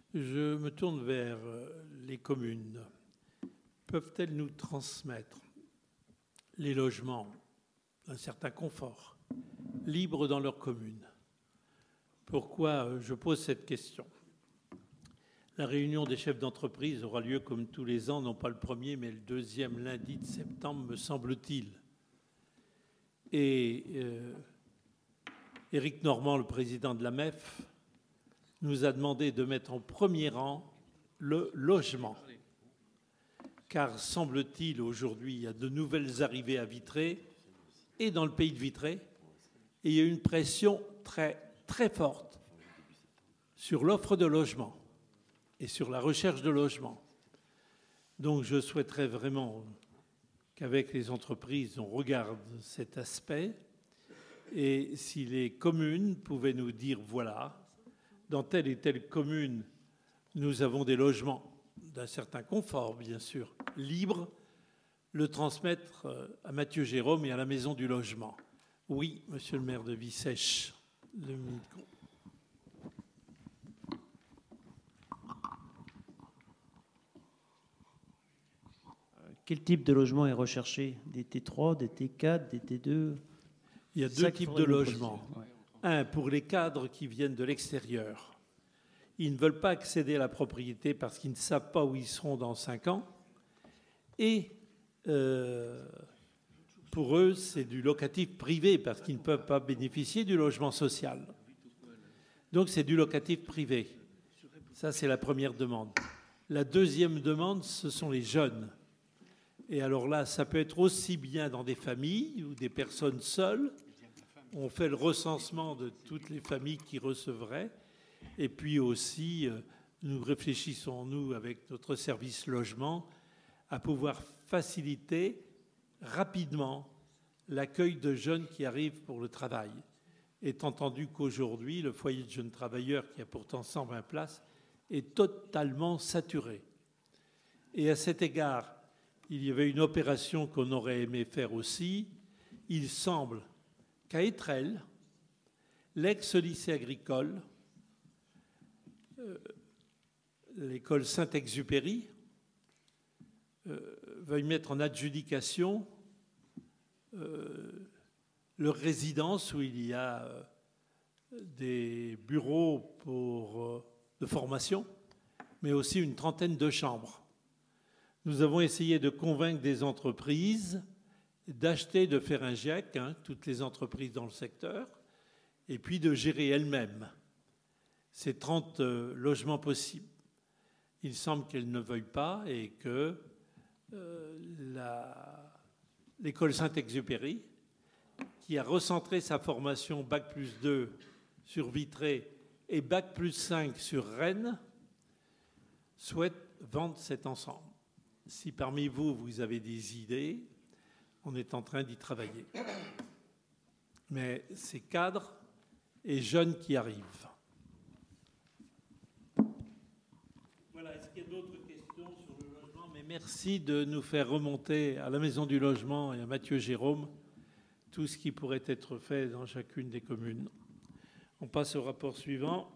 Je me tourne vers les communes. Peuvent-elles nous transmettre les logements d'un certain confort, libres dans leur commune? Pourquoi je pose cette question? La réunion des chefs d'entreprise aura lieu comme tous les ans, non pas le premier, mais le deuxième lundi de septembre, me semble-t-il. Et Éric Normand, le président de la MEF, nous a demandé de mettre en premier rang le logement. Car, semble-t-il, aujourd'hui, il y a de nouvelles arrivées à Vitré et dans le pays de Vitré. Et il y a une pression très, très forte sur l'offre de logement et sur la recherche de logement. Donc, je souhaiterais vraiment qu'avec les entreprises, on regarde cet aspect. Et si les communes pouvaient nous dire, voilà, dans telle et telle commune, nous avons des logements d'un certain confort, bien sûr, libres, le transmettre à Mathieu Jérôme et à la Maison du Logement. Oui, monsieur le maire de Vissèche. Quel type de logement est recherché? Des T3, des T4, des T2? Il y a deux types de logements. Un, pour les cadres qui viennent de l'extérieur. Ils ne veulent pas accéder à la propriété parce qu'ils ne savent pas où ils seront dans 5 ans. Et pour eux, c'est du locatif privé parce qu'ils ne peuvent pas bénéficier du logement social. Donc c'est du locatif privé. Ça, c'est la première demande. La deuxième demande, ce sont les jeunes. Et alors là, ça peut être aussi bien dans des familles ou des personnes seules. On fait le recensement de toutes les familles qui recevraient. Et puis aussi, nous réfléchissons, nous, avec notre service logement, à pouvoir faciliter rapidement l'accueil de jeunes qui arrivent pour le travail. Étant entendu qu'aujourd'hui, le foyer de jeunes travailleurs, qui a pourtant 120 places, est totalement saturé. Et à cet égard, il y avait une opération qu'on aurait aimé faire aussi. Il semble qu'à Étrelles, l'ex-lycée agricole, l'école Saint-Exupéry, veuille mettre en adjudication leur résidence où il y a des bureaux de formation, mais aussi une trentaine de chambres. Nous avons essayé de convaincre des entreprises d'acheter, de faire un GIEC, toutes les entreprises dans le secteur, et puis de gérer elles-mêmes ces 30 logements possibles. Il semble qu'elles ne veuillent pas et que l'école Saint-Exupéry, qui a recentré sa formation Bac+2 sur Vitré et Bac+5 sur Rennes, souhaite vendre cet ensemble. Si parmi vous, vous avez des idées, on est en train d'y travailler. Mais c'est cadres et jeunes qui arrivent. Voilà, est-ce qu'il y a d'autres questions sur le logement? Mais merci de nous faire remonter à la Maison du Logement et à Mathieu Jérôme tout ce qui pourrait être fait dans chacune des communes. On passe au rapport suivant.